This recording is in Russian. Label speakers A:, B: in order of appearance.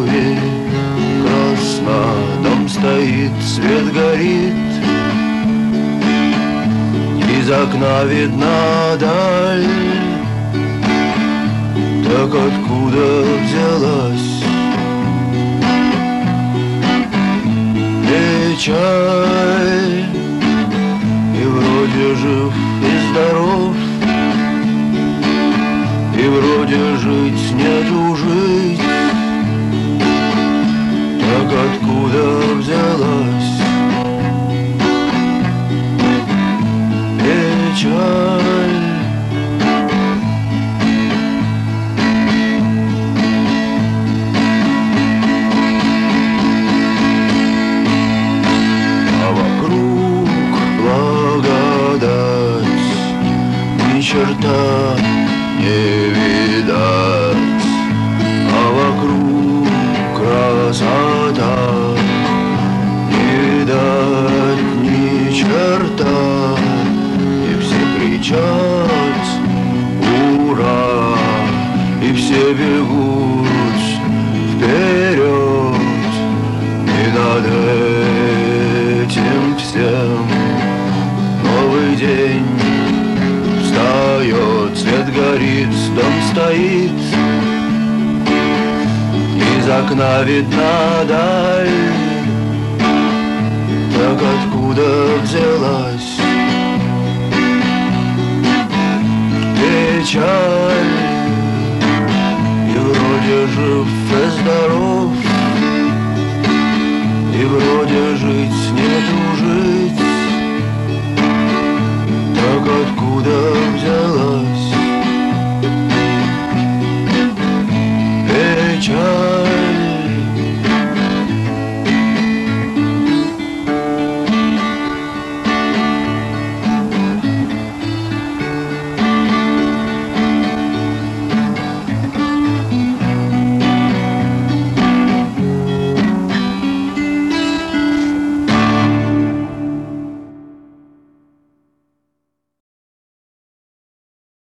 A: обуви. Красно, дом стоит, свет горит, из окна видна даль. Так откуда взялась печаль? И вроде жив и здоров, и вроде жить нету жить. Так откуда взялась печаль? А вокруг благодать, ни черта не видать, а вокруг красота, не видать ни черта. И все кричат ура, и все бегут вперед, и над этим всем новый день встает, свет горит, дом стоит, из окна видна даль. Так откуда взялась печаль? И вроде жив и здоров,